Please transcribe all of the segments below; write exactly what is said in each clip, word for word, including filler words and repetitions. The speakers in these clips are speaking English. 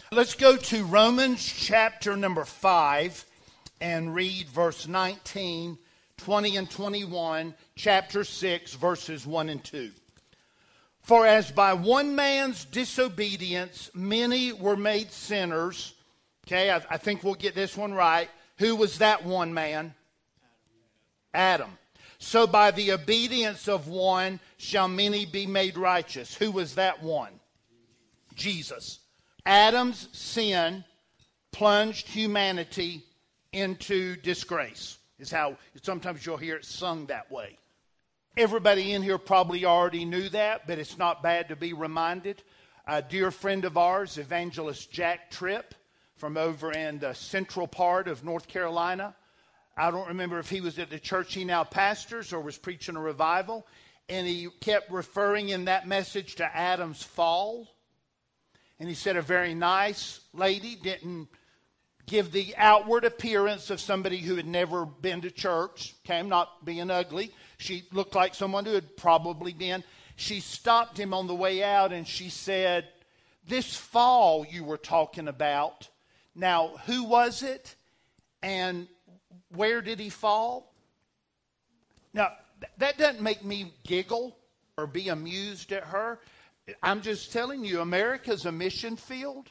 Let's go to Romans chapter number five and read verse nineteen, twenty, and twenty-one, chapter six, verses one and two. For as by one man's disobedience many were made sinners. Okay, I, I think we'll get this one right. Who was that one man? Adam. So by the obedience of one shall many be made righteous. Who was that one? Jesus. Adam's sin plunged humanity into disgrace. Is how sometimes you'll hear it sung that way. Everybody in here probably already knew that, but it's not bad to be reminded. A dear friend of ours, evangelist Jack Tripp, from over in the central part of North Carolina. I don't remember if he was at the church he now pastors or was preaching a revival. And he kept referring in that message to Adam's fall. And he said a very nice lady didn't give the outward appearance of somebody who had never been to church. Okay, I'm not being ugly. She looked like someone who had probably been. She stopped him on the way out and she said, "This fall you were talking about, now who was it and where did he fall?" Now, th- that doesn't make me giggle or be amused at her. I'm just telling you, America's a mission field.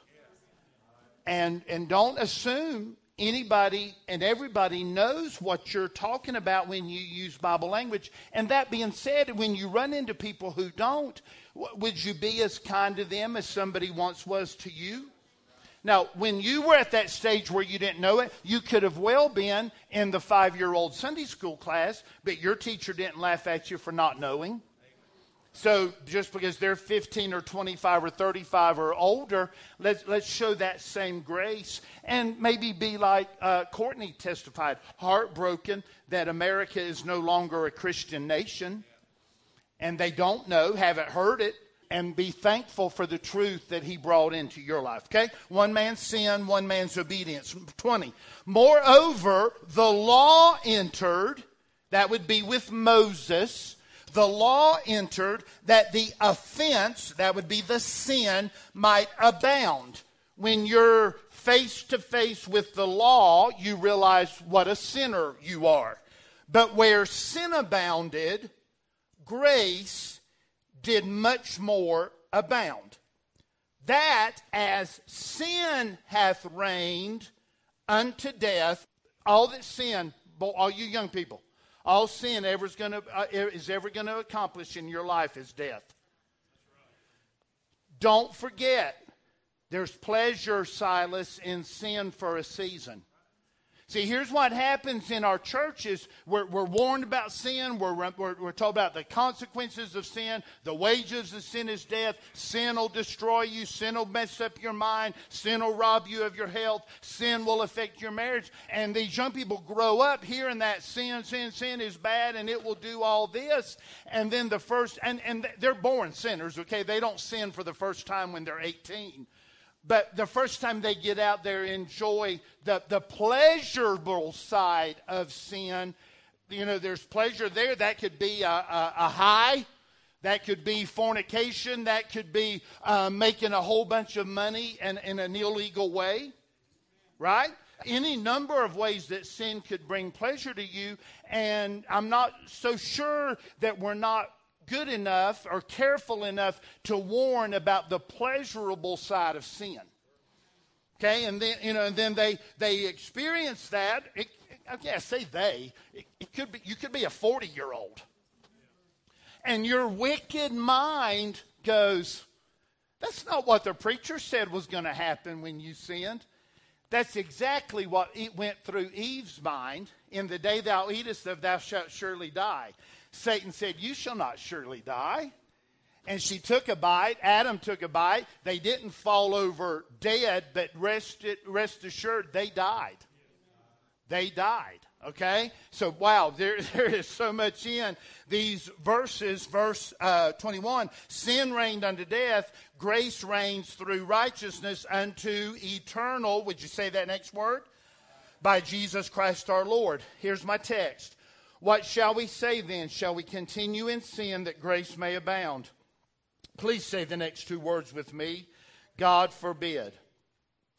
And and don't assume anybody and everybody knows what you're talking about when you use Bible language. And that being said, when you run into people who don't, w- would you be as kind to them as somebody once was to you? Now, when you were at that stage where you didn't know it, you could have well been in the five-year-old Sunday school class, but your teacher didn't laugh at you for not knowing. So just because they're fifteen or twenty-five or thirty-five or older, let's let's show that same grace and maybe be like uh, Courtney testified, heartbroken that America is no longer a Christian nation, and they don't know, haven't heard it, and be thankful for the truth that he brought into your life. Okay, one man's sin, one man's obedience. twenty. Moreover, the law entered. That would be with Moses. The law entered that the offense, that would be the sin, might abound. When you're face to face with the law, you realize what a sinner you are. But where sin abounded, grace did much more abound. That as sin hath reigned unto death, all that sin, all you young people, all sin ever is, gonna, uh, is ever going to accomplish in your life is death. Don't forget, there's pleasure, Silas, in sin for a season. See, here's what happens in our churches. We're, we're warned about sin. We're, we're, we're told about the consequences of sin. The wages of sin is death. Sin will destroy you. Sin will mess up your mind. Sin will rob you of your health. Sin will affect your marriage. And these young people grow up hearing that sin, sin, sin is bad, and it will do all this. And then the first, and, and they're born sinners, okay? They don't sin for the first time when they're eighteen. But the first time they get out there, enjoy the, the pleasurable side of sin. You know, there's pleasure there. That could be a, a, a high. That could be fornication. That could be uh, making a whole bunch of money in, in an illegal way. Right? Any number of ways that sin could bring pleasure to you. And I'm not so sure that we're not good enough or careful enough to warn about the pleasurable side of sin. Okay, and then you know, and then they they experience that. It, okay, I say they. It, it could be you could be a forty-year-old, and your wicked mind goes, "That's not what the preacher said was going to happen when you sinned." That's exactly what it went through Eve's mind. In the day thou eatest of, thou shalt surely die. Satan said, "You shall not surely die." And she took a bite. Adam took a bite. They didn't fall over dead, but rest, rest assured, they died. They died. Okay? So, wow, there, there is so much in these verses. Verse uh, twenty-one, sin reigned unto death. Grace reigns through righteousness unto eternal. Would you say that next word? By Jesus Christ our Lord. Here's my text. What shall we say then? Shall we continue in sin that grace may abound? Please say the next two words with me. God forbid.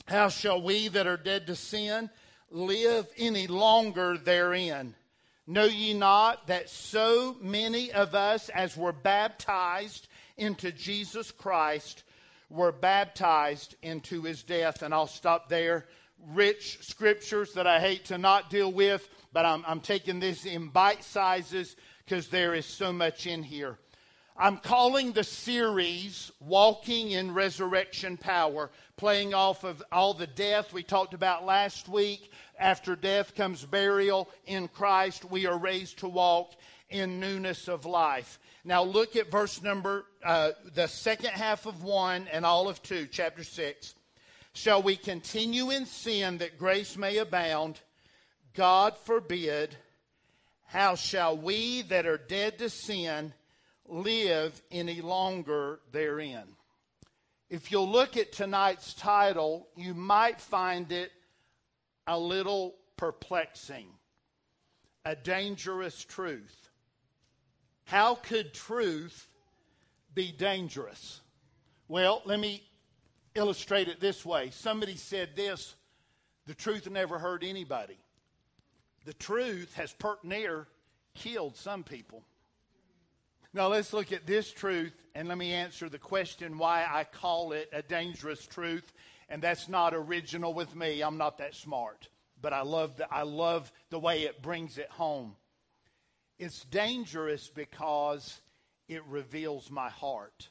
How shall we that are dead to sin live any longer therein? Know ye not that so many of us as were baptized into Jesus Christ were baptized into his death? And I'll stop there. Rich scriptures that I hate to not deal with, but I'm, I'm taking this in bite sizes because there is so much in here. I'm calling the series Walking in Resurrection Power, playing off of all the death we talked about last week. After death comes burial in Christ. We are raised to walk in newness of life. Now look at verse number, uh, the second half of one and all of two, chapter six. Shall we continue in sin that grace may abound? God forbid. How shall we that are dead to sin live any longer therein? If you'll look at tonight's title, you might find it a little perplexing. A dangerous truth. How could truth be dangerous? Well, let me illustrate it this way. Somebody said this: the truth never hurt anybody. The truth has pert near killed some people. Now let's look at this truth, and let me answer the question why I call it a dangerous truth. And that's not original with me. I'm not that smart. But I love the, I love the way it brings it home. It's dangerous because it reveals my heart.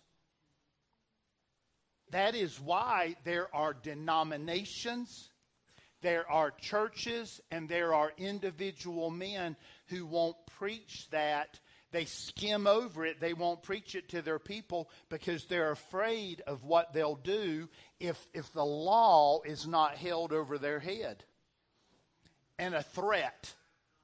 That is why there are denominations, there are churches, and there are individual men who won't preach that. They skim over it. They won't preach it to their people because they're afraid of what they'll do if, if the law is not held over their head. And a threat.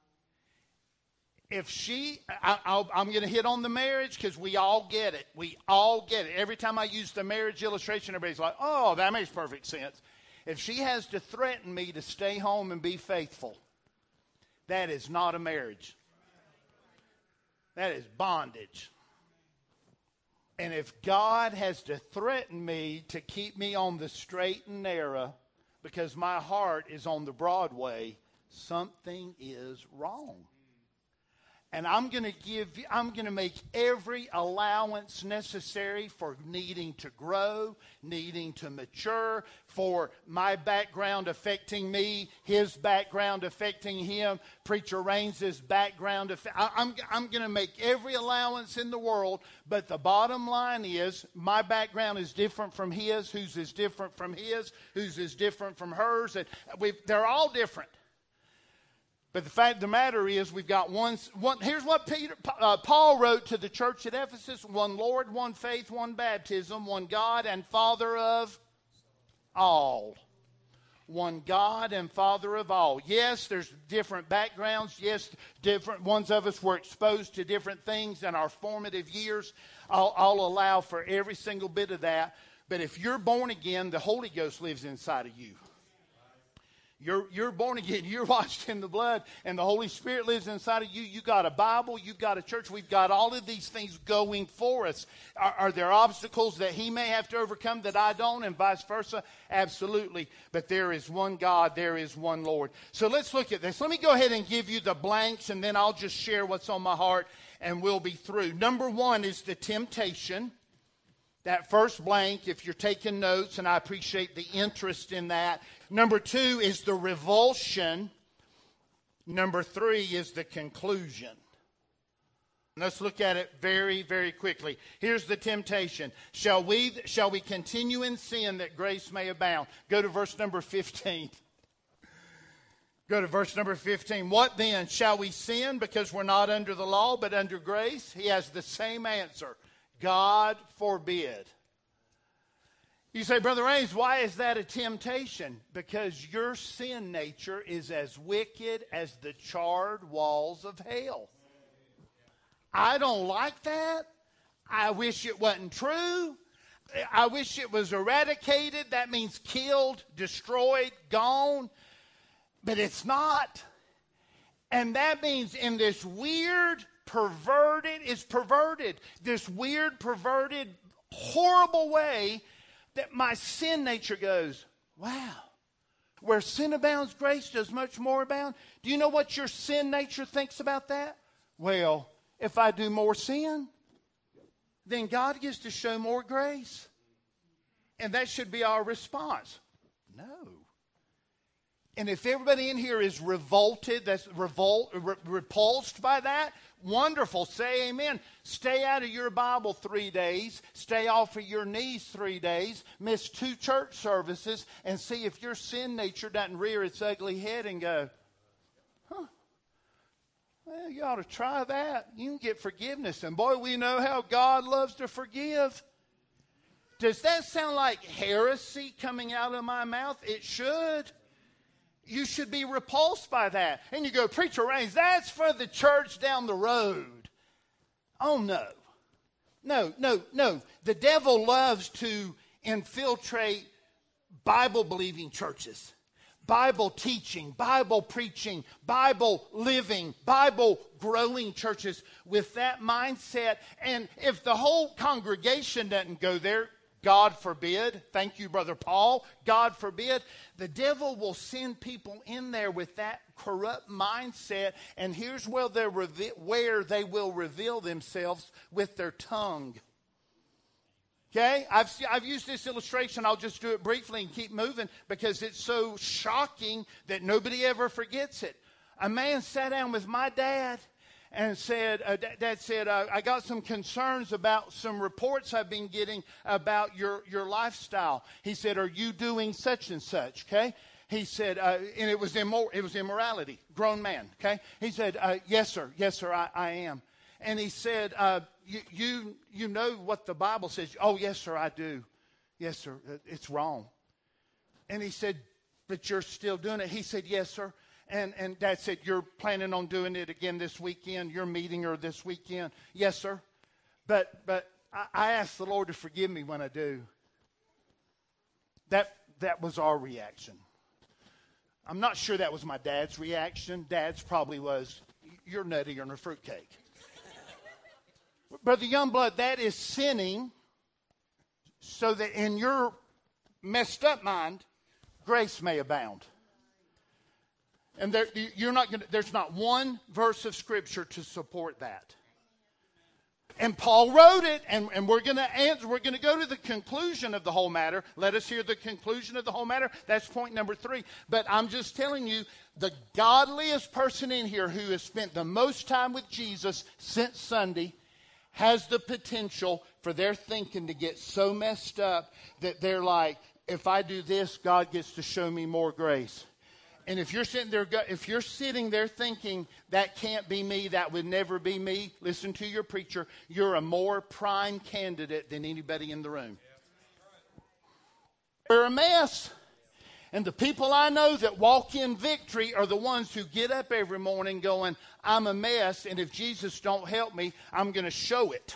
If she, I, I'll, I'm going to hit on the marriage because we all get it. We all get it. Every time I use the marriage illustration, everybody's like, oh, that makes perfect sense. If she has to threaten me to stay home and be faithful, that is not a marriage. That is bondage. And if God has to threaten me to keep me on the straight and narrow because my heart is on the broad way, something is wrong. And I'm going to give, I'm going to make every allowance necessary for needing to grow, needing to mature, for my background affecting me, his background affecting him, Preacher Raines's background. Affe- I, I'm, I'm going to make every allowance in the world, but the bottom line is my background is different from his, whose is different from his, whose is different from hers, and we've, they're all different. But the fact of the matter is we've got one, one here's what Peter, uh, Paul wrote to the church at Ephesus: one Lord, one faith, one baptism, one God and Father of all. One God and Father of all. Yes, there's different backgrounds. Yes, different ones of us were exposed to different things in our formative years. I'll, I'll allow for every single bit of that. But if you're born again, the Holy Ghost lives inside of you. You're, you're born again, you're washed in the blood, and the Holy Spirit lives inside of you. You got a Bible, you've got a church. We've got all of these things going for us. Are, are there obstacles that he may have to overcome that I don't, and vice versa? Absolutely. But there is one God, there is one Lord. So let's look at this. Let me go ahead and give you the blanks, and then I'll just share what's on my heart, and we'll be through. Number one is the temptation. That first blank, if you're taking notes, and I appreciate the interest in that. Number two is the revulsion. Number three is the conclusion. Let's look at it very, very quickly. Here's the temptation. Shall we, shall we continue in sin that grace may abound? Go to verse number fifteen. Go to verse number fifteen. What then? Shall we sin because we're not under the law but under grace? He has the same answer. God forbid. You say, Brother Raines, why is that a temptation? Because your sin nature is as wicked as the charred walls of hell. I don't like that. I wish it wasn't true. I wish it was eradicated. That means killed, destroyed, gone. But it's not. And that means in this weird, perverted, is perverted, this weird, perverted, horrible way that my sin nature goes, Wow. Where sin abounds, grace does much more abound. Do you know what your sin nature thinks about that? Well, if I do more sin, then God gets to show more grace. And that should be our response. No. And if everybody in here is revolted, that's revolt, re- repulsed by that, wonderful. Say amen. Stay out of your Bible three days. Stay off of your knees three days. Miss two church services and see if your sin nature doesn't rear its ugly head and go, huh, well, you ought to try that. You can get forgiveness. And boy, we know how God loves to forgive. Does that sound like heresy coming out of my mouth? It should. You should be repulsed by that. And you go, Preacher Raines, that's for the church down the road. Oh, no. No, no, no. The devil loves to infiltrate Bible-believing churches. Bible teaching, Bible preaching, Bible living, Bible growing churches with that mindset. And if the whole congregation doesn't go there, God forbid. Thank you, Brother Paul. God forbid. The devil will send people in there with that corrupt mindset. And here's where, they're reve- where they will reveal themselves with their tongue. Okay? I've, I've used this illustration. I'll just do it briefly and keep moving because it's so shocking that nobody ever forgets it. A man sat down with my dad and said, uh, Dad said, uh, I got some concerns about some reports I've been getting about your, your lifestyle. He said, are you doing such and such, okay? He said, uh, and it was, immor- it was immorality, grown man, okay? He said, uh, yes, sir, yes, sir, I, I am. And he said, uh, you, you, you know what the Bible says. Oh, yes, sir, I do. Yes, sir, it's wrong. And he said, but you're still doing it. He said, yes, sir. And and Dad said, you're planning on doing it again this weekend? You're meeting her this weekend? Yes, sir. But but I, I ask the Lord to forgive me when I do. That that was our reaction. I'm not sure that was my dad's reaction. Dad's probably was, you're nuttier than a fruitcake. Brother Youngblood, that is sinning so that in your messed up mind, grace may abound. And there, you're not gonna, there's not one verse of Scripture to support that. And Paul wrote it, and, and we're going to answer. We're going to go to the conclusion of the whole matter. Let us hear the conclusion of the whole matter. That's point number three. But I'm just telling you, the godliest person in here who has spent the most time with Jesus since Sunday has the potential for their thinking to get so messed up that they're like, if I do this, God gets to show me more grace. And if you're sitting there, if you're sitting there thinking that can't be me, that would never be me, listen to your preacher. You're a more prime candidate than anybody in the room. You're a mess. And the people I know that walk in victory are the ones who get up every morning going, I'm a mess, and if Jesus don't help me, I'm going to show it.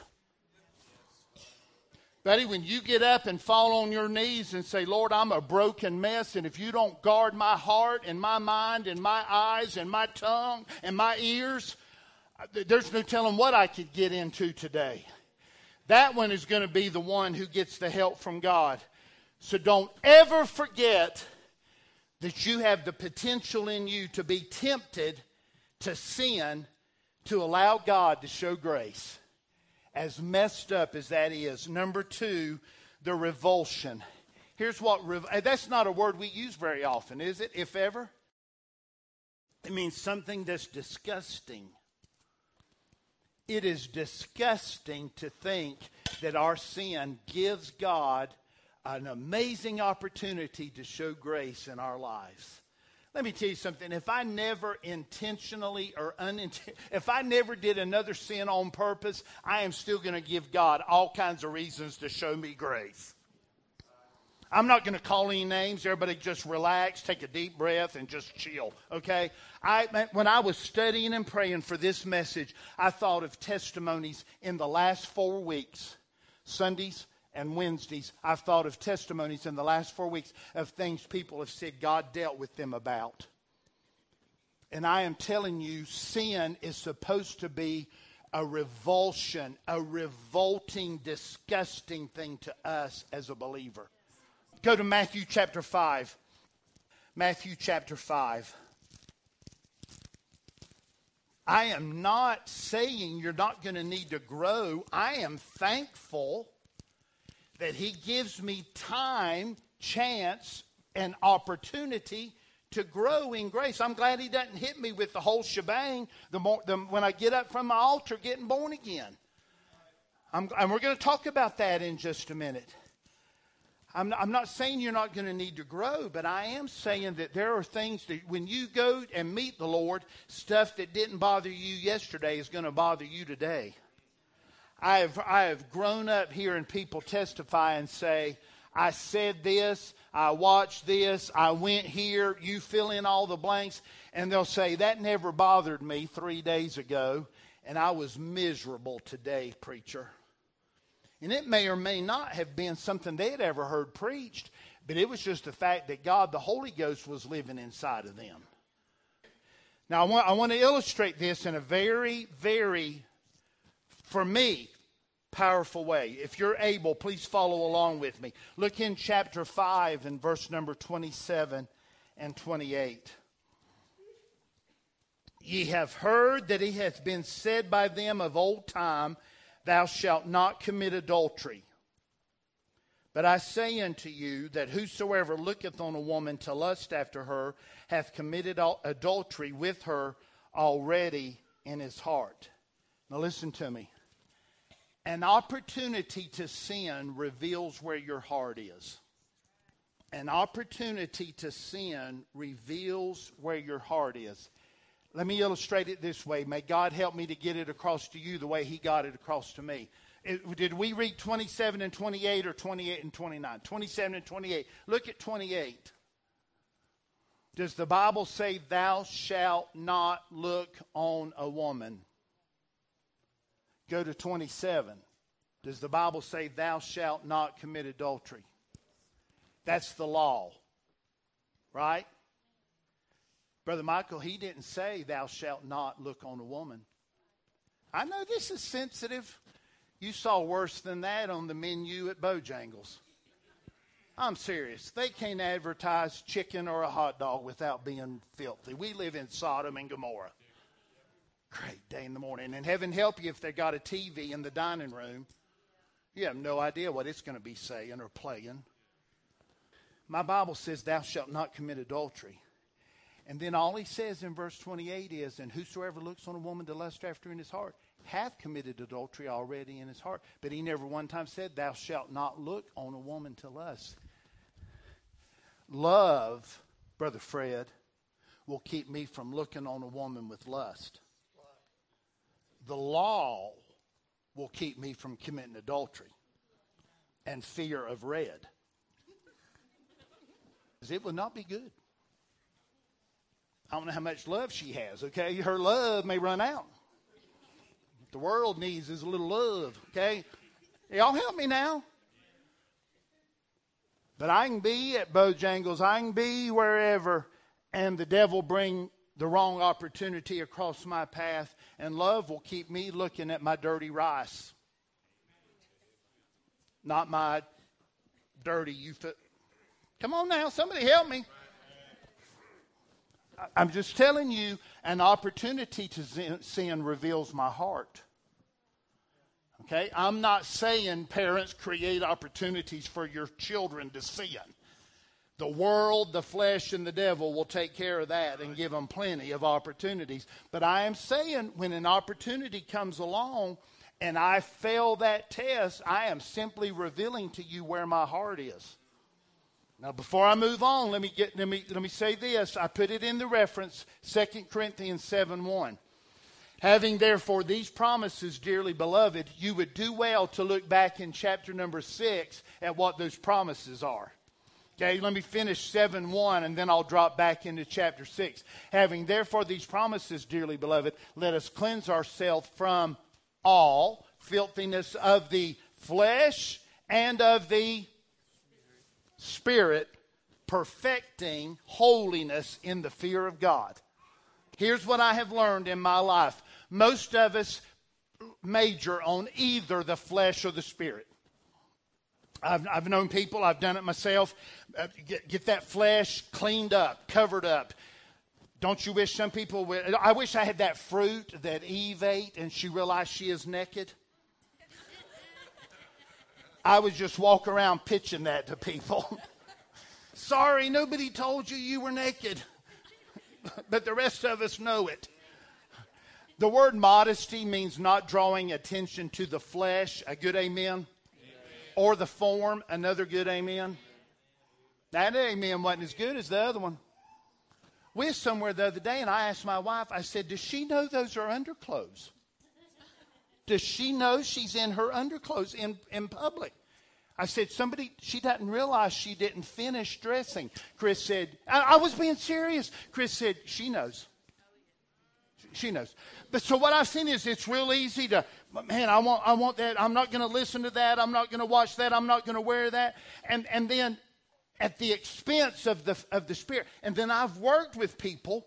Buddy, when you get up and fall on your knees and say, Lord, I'm a broken mess, and if you don't guard my heart and my mind and my eyes and my tongue and my ears, there's no telling what I could get into today. That one is going to be the one who gets the help from God. So don't ever forget that you have the potential in you to be tempted to sin to allow God to show grace. As messed up as that is. Number two, the revulsion. Here's what, rev- that's not a word we use very often, is it? If ever. It means something that's disgusting. It is disgusting to think that our sin gives God an amazing opportunity to show grace in our lives. Let me tell you something. If I never intentionally or unintentionally, if I never did another sin on purpose, I am still going to give God all kinds of reasons to show me grace. I'm not going to call any names. Everybody just relax, take a deep breath, and just chill, okay? I, when I was studying and praying for this message, I thought of testimonies in the last four weeks, Sundays and Wednesdays. I've thought of testimonies in the last four weeks of things people have said God dealt with them about. And I am telling you, sin is supposed to be a revulsion, a revolting, disgusting thing to us as a believer. Go to Matthew chapter five. Matthew chapter five. I am not saying you're not going to need to grow. I am thankful that he gives me time, chance, and opportunity to grow in grace. I'm glad he doesn't hit me with the whole shebang the more, the, when I get up from my altar getting born again. I'm, and we're going to talk about that in just a minute. I'm not, I'm not saying you're not going to need to grow, but I am saying that there are things that when you go and meet the Lord, stuff that didn't bother you yesterday is going to bother you today. I have, I have grown up hearing people testify and say, I said this, I watched this, I went here, you fill in all the blanks, and they'll say, that never bothered me three days ago, and I was miserable today, preacher. And it may or may not have been something they had ever heard preached, but it was just the fact that God, the Holy Ghost, was living inside of them. Now, I want, I want to illustrate this in a very, very, for me, powerful way. If you're able, please follow along with me. Look in chapter five and verse number twenty-seven and twenty-eight. Ye have heard that it hath been said by them of old time, thou shalt not commit adultery. But I say unto you that whosoever looketh on a woman to lust after her hath committed adultery with her already in his heart. Now listen to me. An opportunity to sin reveals where your heart is. An opportunity to sin reveals where your heart is. Let me illustrate it this way. May God help me to get it across to you the way he got it across to me. It, did we read twenty-seven and twenty-eight or twenty-eight and twenty-nine? twenty-seven and twenty-eight. Look at twenty-eight. Does the Bible say, thou shalt not look on a woman? Go to twenty-seven. Does the Bible say, thou shalt not commit adultery? That's the law. Right? Brother Michael, he didn't say, thou shalt not look on a woman. I know this is sensitive. You saw worse than that on the menu at Bojangles. I'm serious. They can't advertise chicken or a hot dog without being filthy. We live in Sodom and Gomorrah. Great day in the morning. And heaven help you if they got a T V in the dining room. You have no idea what it's going to be saying or playing. My Bible says, thou shalt not commit adultery. And then all he says in verse twenty-eight is, and whosoever looks on a woman to lust after in his heart hath committed adultery already in his heart. But he never one time said, thou shalt not look on a woman to lust. Love, Brother Fred, will keep me from looking on a woman with lust. The law will keep me from committing adultery and fear of red. Because it will not be good. I don't know how much love she has, okay? Her love may run out. What the world needs is a little love, okay? Y'all help me now. But I can be at Bojangles, I can be wherever, and the devil bring the wrong opportunity across my path, and love will keep me looking at my dirty rice. Not my dirty youth. Come on now, somebody help me. I'm just telling you, an opportunity to sin reveals my heart. Okay? I'm not saying parents create opportunities for your children to sin. The world, the flesh, and the devil will take care of that and give them plenty of opportunities. But I am saying when an opportunity comes along and I fail that test, I am simply revealing to you where my heart is. Now, before I move on, let me get let me let me say this. I put it in the reference, Second Corinthians seven one. Having therefore these promises, dearly beloved, you would do well to look back in chapter number six at what those promises are. Okay, let me finish seven one and then I'll drop back into chapter six. Having therefore these promises, dearly beloved, let us cleanse ourselves from all filthiness of the flesh and of the Spirit, perfecting holiness in the fear of God. Here's what I have learned in my life. Most of us major on either the flesh or the Spirit. I've, I've known people, I've done it myself, uh, get, get that flesh cleaned up, covered up. Don't you wish some people would? I wish I had that fruit that Eve ate and she realized she is naked. I would just walk around pitching that to people. Sorry, nobody told you you were naked. But the rest of us know it. The word modesty means not drawing attention to the flesh. A good amen. Amen. Or the form. Another good amen. That amen wasn't as good as the other one. We were somewhere the other day and I asked my wife, I said, does she know those are underclothes? Does she know she's in her underclothes in, in public? I said, somebody, she doesn't realize she didn't finish dressing. Chris said, I, I was being serious. Chris said, she knows. She knows. But so what I've seen is it's real easy to, man, I want I want that. I'm not going to listen to that. I'm not going to watch that. I'm not going to wear that. And and then at the expense of the of the Spirit. And then I've worked with people.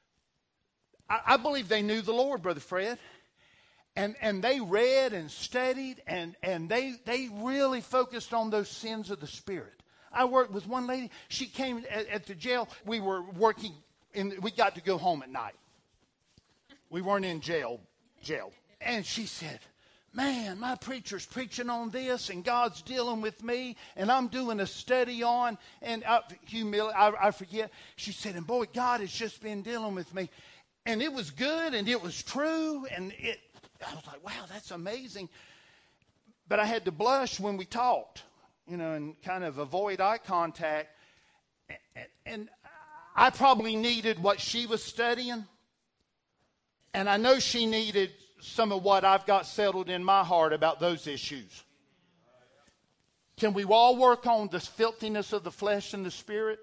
I, I believe they knew the Lord, Brother Fred. And and they read and studied and, and they they really focused on those sins of the Spirit. I worked with one lady. She came at, at the jail. We were working, in, we got to go home at night. We weren't in jail, jail. And she said, man, my preacher's preaching on this and God's dealing with me and I'm doing a study on, and uh, humility, I, I forget. She said, and boy, God has just been dealing with me. And it was good and it was true. And it, I was like, wow, that's amazing. But I had to blush when we talked, you know, and kind of avoid eye contact. And, and I probably needed what she was studying. And I know she needed some of what I've got settled in my heart about those issues. Can we all work on the filthiness of the flesh and the spirit?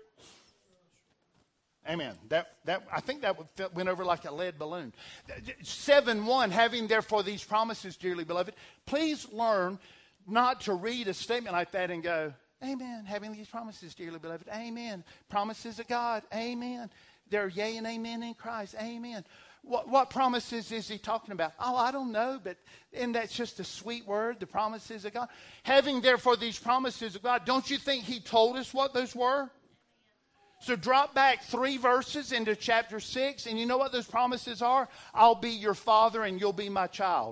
Amen. That that I think that went over like a lead balloon. seven one, having therefore these promises, dearly beloved, please learn not to read a statement like that and go, amen, having these promises, dearly beloved, amen. Promises of God, amen. They're yea and amen in Christ, amen. What, what promises is he talking about? Oh, I don't know, but and that's just a sweet word, the promises of God. Having therefore these promises of God, don't you think he told us what those were? So drop back three verses into chapter six, and you know what those promises are? I'll be your father and you'll be my child.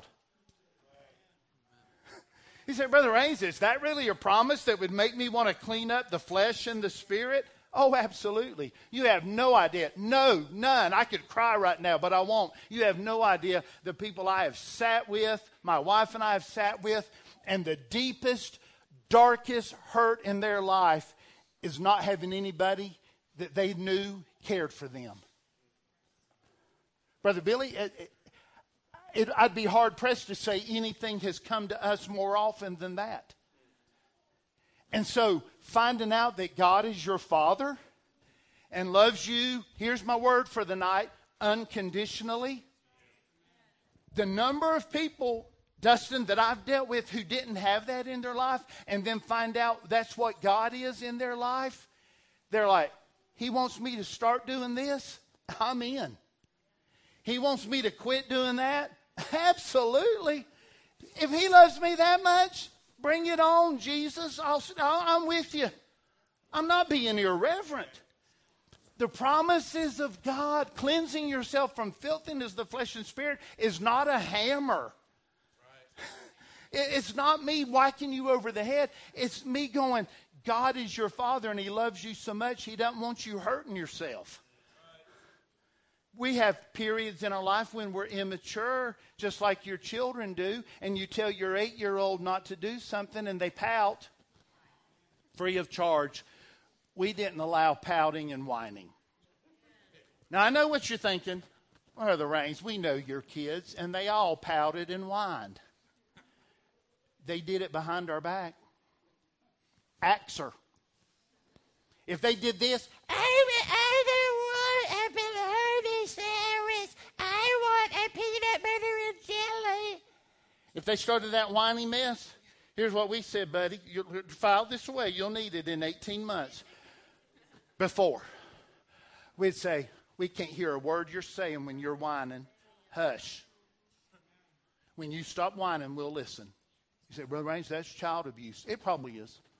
He said, Brother Raines, is that really a promise that would make me want to clean up the flesh and the spirit? Oh, absolutely. You have no idea. No, none. I could cry right now, but I won't. You have no idea the people I have sat with, my wife and I have sat with, and the deepest, darkest hurt in their life is not having anybody that they knew cared for them. Brother Billy, it, it, it, I'd be hard-pressed to say anything has come to us more often than that. And so finding out that God is your Father and loves you, here's my word for the night, unconditionally. The number of people, Dustin, that I've dealt with who didn't have that in their life and then find out that's what God is in their life, they're like, he wants me to start doing this? I'm in. He wants me to quit doing that? Absolutely. If he loves me that much, bring it on, Jesus. I'll, I'm with you. I'm not being irreverent. The promises of God, cleansing yourself from filthiness of the flesh and spirit, is not a hammer. Right. It's not me whacking you over the head. It's me going, God is your Father and he loves you so much he doesn't want you hurting yourself. We have periods in our life when we're immature, just like your children do, and you tell your eight-year-old not to do something and they pout free of charge. We didn't allow pouting and whining. Now, I know what you're thinking. Brother Raines, we know your kids, and they all pouted and whined. They did it behind our back. Axe her. If they did this, I, I don't want a bologna sandwich. I want a peanut butter and jelly. If they started that whiny mess, here's what we said, buddy. You file this away. You'll need it in eighteen months. Before, we'd say, we can't hear a word you're saying when you're whining. Hush. When you stop whining, we'll listen. You say, Brother Raines, that's child abuse. It probably is.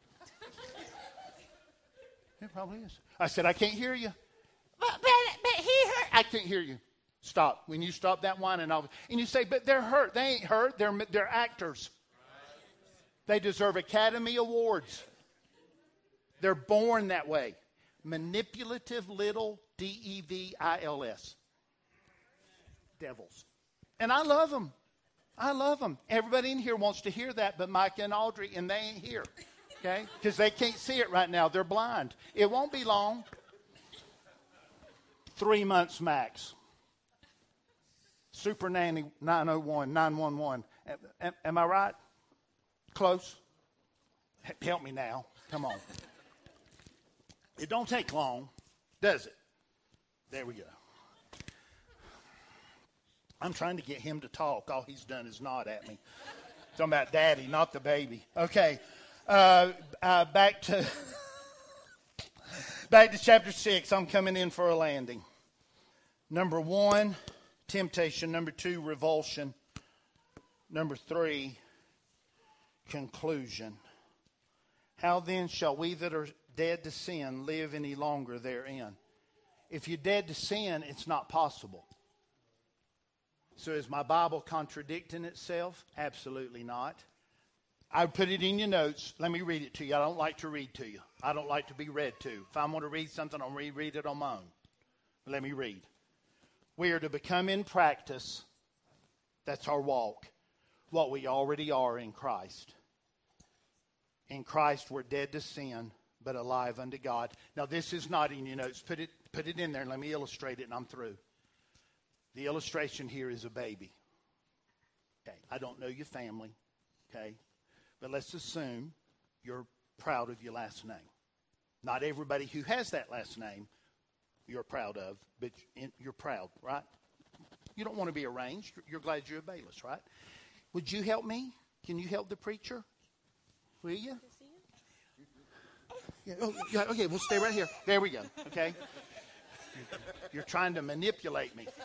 It probably is. I said, I can't hear you. But, but, but he hurt. I can't hear you. Stop. When you stop that whining, I'll, and you say, but they're hurt. They ain't hurt. They're, they're actors. They deserve Academy Awards. They're born that way. Manipulative little D E V I L S. Devils. And I love them. I love them. Everybody in here wants to hear that, but Micah and Audrey, and they ain't here. Okay? Because they can't see it right now. They're blind. It won't be long. Three months max. Super Nanny nine oh one, nine one one. Am, am I right? Close? Help me now. Come on. It don't take long, does it? There we go. I'm trying to get him to talk. All he's done is nod at me. Talking about daddy, not the baby. Okay. Uh, uh, back to back to chapter six. I'm coming in for a landing. Number one, temptation. Number two, revulsion. Number three, conclusion. How then shall we that are dead to sin live any longer therein? If you're dead to sin, it's not possible. So is my Bible contradicting itself? Absolutely not. I put it in your notes. Let me read it to you. I don't like to read to you. I don't like to be read to. If I want to read something, I'll reread it on my own. Let me read. We are to become in practice, that's our walk, what we already are in Christ. In Christ, we're dead to sin, but alive unto God. Now, this is not in your notes. Put it, put it in there and let me illustrate it, and I'm through. The illustration here is a baby. Okay, I don't know your family, okay? But let's assume you're proud of your last name. Not everybody who has that last name you're proud of, but you're proud, right? You don't want to be arranged. You're glad you're a Bayless, right? Would you help me? Can you help the preacher? Will you? Yeah, oh, yeah, okay, we'll stay right here. There we go, okay? You're trying to manipulate me.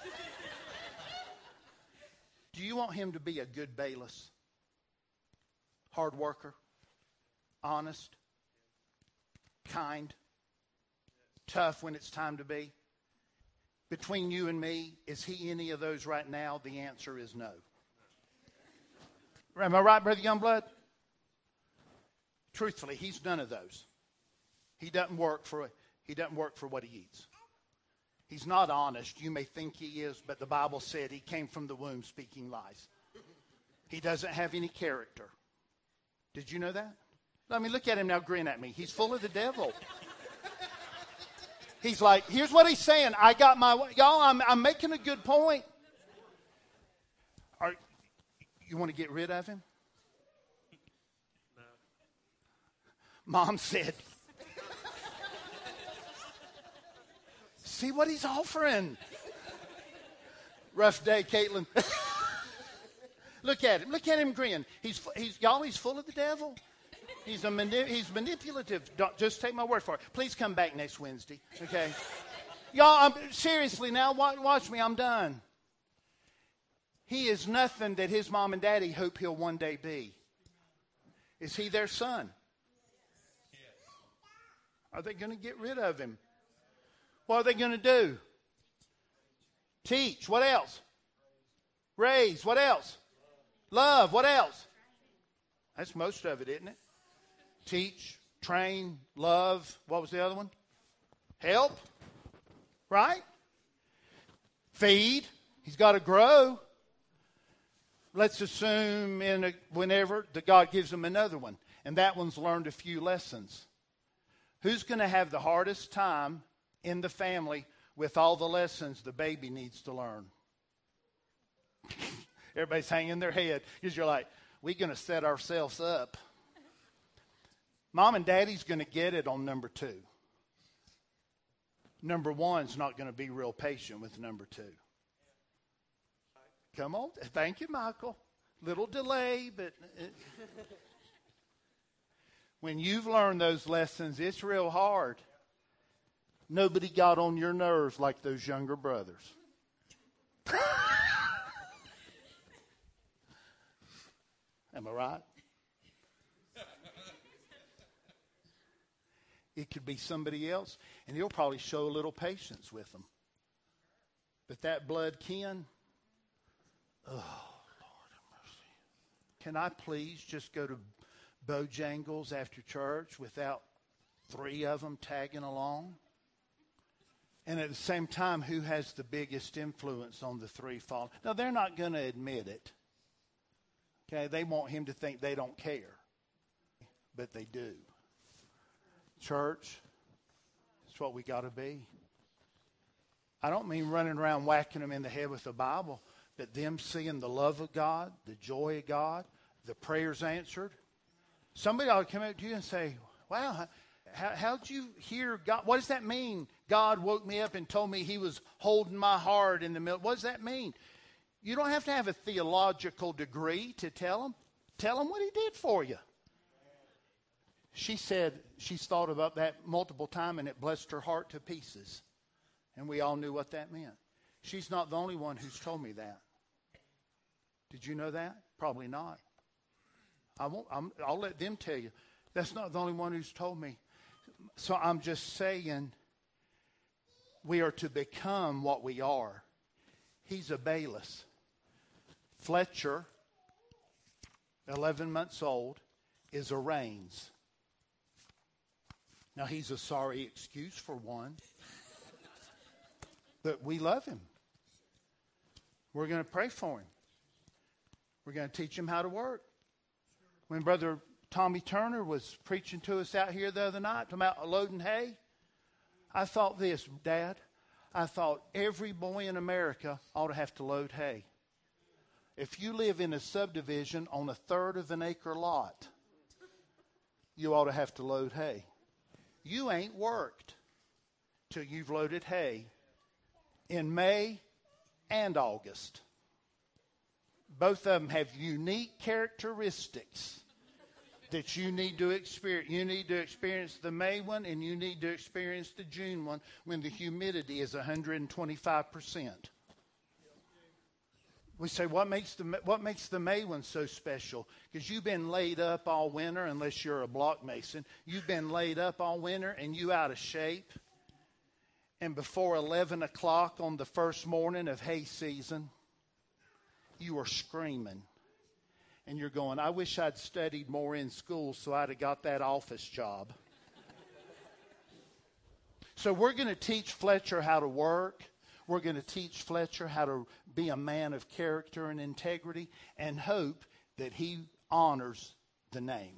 Do you want him to be a good Bayless? Hard worker? Honest? Kind? Tough when it's time to be? Between you and me, is he any of those right now? The answer is no. Am I right, Brother Youngblood? Truthfully, he's none of those. He doesn't work for he doesn't work for what he eats. He's not honest. You may think he is, but the Bible said he came from the womb speaking lies. He doesn't have any character. Did you know that? I mean, look at him now, grin at me. He's full of the devil. He's like, here's what he's saying. I got my, y'all, I'm, I'm making a good point. Are, you want to get rid of him? No. Mom said, see what he's offering. Rough day, Caitlin. Look at him. Look at him grin. He's, he's, y'all, he's full of the devil. He's, a mani- he's manipulative. Don't, just take my word for it. Please come back next Wednesday, okay? Y'all, I'm, seriously now, watch, watch me. I'm done. He is nothing that his mom and daddy hope he'll one day be. Is he their son? Are they going to get rid of him? What are they going to do? Teach. What else? Raise. What else? Love. What else? That's most of it, isn't it? Teach, train, love. What was the other one? Help. Right? Feed. He's got to grow. Let's assume in a, whenever that God gives him another one. And that one's learned a few lessons. Who's going to have the hardest time in the family with all the lessons the baby needs to learn? Everybody's hanging their head because you're like, we're going to set ourselves up. Mom and Daddy's going to get it on number two. Number one's not going to be real patient with number two. Come on. Thank you, Michael. Little delay, but it, when you've learned those lessons, it's real hard. Nobody got on your nerves like those younger brothers. Am I right? It could be somebody else, and he'll probably show a little patience with them. But that blood kin, oh, Lord have mercy. Can I please just go to Bojangles after church without three of them tagging along? And at the same time, who has the biggest influence on the three fallen? Now, they're not going to admit it. Okay, they want him to think they don't care. But they do. Church, that's what we got to be. I don't mean running around whacking them in the head with the Bible, but them seeing the love of God, the joy of God, the prayers answered. Somebody ought to come up to you and say, wow, how, how'd you hear God? What does that mean? God woke me up and told me he was holding my heart in the middle. What does that mean? You don't have to have a theological degree to tell him. Tell him what he did for you. She said she's thought about that multiple times, and it blessed her heart to pieces. And we all knew what that meant. She's not the only one who's told me that. Did you know that? Probably not. I won't, I'm, I'll let them tell you. That's not the only one who's told me. So I'm just saying we are to become what we are. He's a Bayless. Fletcher, eleven months old, is a Rains. Now, he's a sorry excuse for one. But we love him. We're going to pray for him. We're going to teach him how to work. When Brother Tommy Turner was preaching to us out here the other night, talking about loading hay, I thought this, Dad. I thought every boy in America ought to have to load hay. If you live in a subdivision on a third of an acre lot, you ought to have to load hay. You ain't worked till you've loaded hay in May and August. Both of them have unique characteristics that you need to experience. You need to experience the May one, and you need to experience the June one when the humidity is one hundred twenty-five percent. We say, what makes the what makes the May one so special? Because you've been laid up all winter, unless you're a block mason. You've been laid up all winter, and you out of shape. And before eleven o'clock on the first morning of hay season, you are screaming. And you're going, I wish I'd studied more in school so I'd have got that office job. So we're going to teach Fletcher how to work. We're going to teach Fletcher how to be a man of character and integrity, and hope that he honors the name.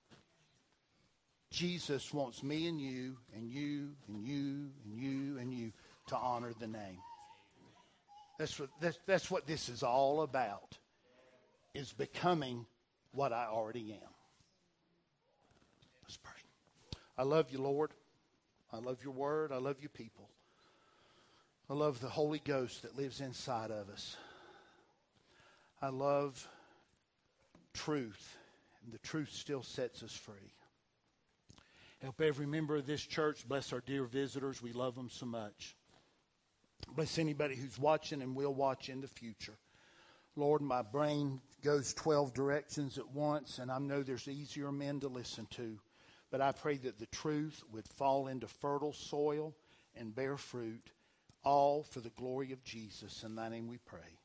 Jesus wants me and you and you and you and you and you to honor the name. That's what, that's, that's what this is all about, is becoming what I already am. Let's pray. I love you, Lord. I love your word. I love you people. I love the Holy Ghost that lives inside of us. I love truth, and the truth still sets us free. Help every member of this church. Bless our dear visitors. We love them so much. Bless anybody who's watching and will watch in the future. Lord, my brain goes twelve directions at once, and I know there's easier men to listen to. But I pray that the truth would fall into fertile soil and bear fruit, all for the glory of Jesus. In thy name we pray.